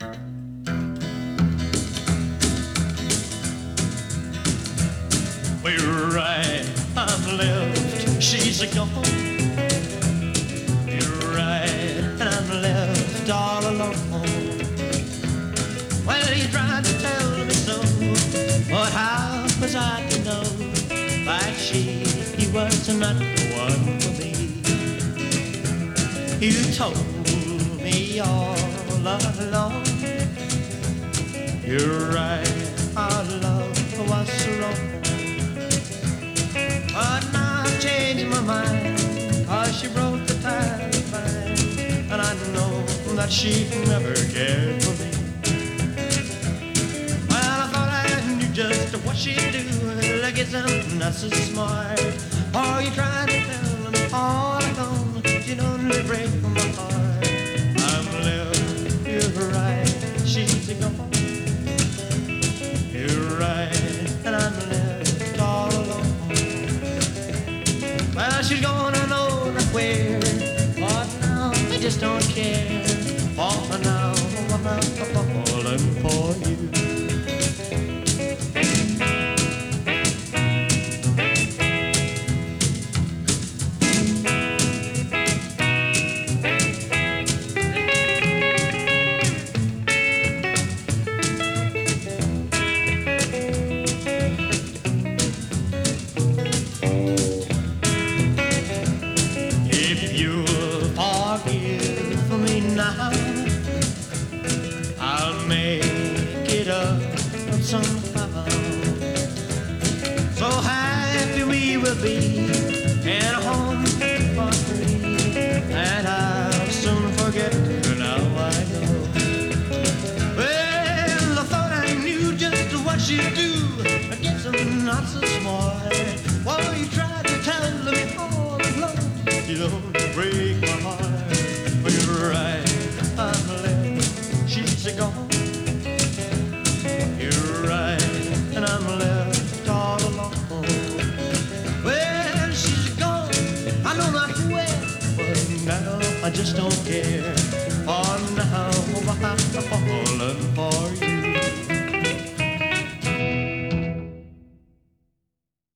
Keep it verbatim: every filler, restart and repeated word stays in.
We're right, I'm left, she's gone. You're right, and I'm left all alone. Well, you tried to tell me so, but how was I to know that she was not the one for me? You told me all along. You're right, our love was wrong. But now I've changed my mind, 'cause she broke the tie of mine, and I know that she never cared for me. Well, I thought I knew just what she'd do. I guess I'm not so smart. Oh, you tried to tell me all alone, you'd only break my heart. I'm left, you're right, she's gone. You're right, and I'm left all alone. Well, she's gonna know that where, but now I just don't care. Oh, for now I'm not falling for you. If you'll forgive me now, I'll make it up somehow. So happy we will be in a home for three, and I'll soon forget her now, I know. Well, I thought I knew just what she'd do. I guess I'm not so smart. Well, you tried to tell me all along, you don't break my heart. Well, you're right, I'm left, she's gone. You're right, and I'm left all alone. Well, she's gone, I know not where, but now I just don't care. Oh, now I'm falling for you.